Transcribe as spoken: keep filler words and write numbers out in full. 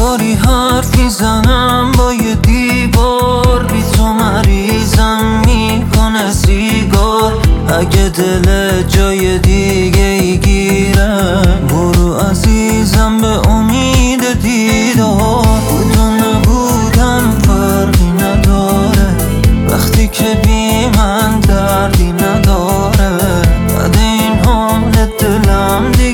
باری حرف میزنم با یه دیوار، بی تو مریضم میکنه سیگار. اگه دل جای دیگه ای گیره برو عزیزم به امید دیدار. بود و نبودم فرقی نداره وقتی که بی من دردی نداره. بعد این حال دلم دیگه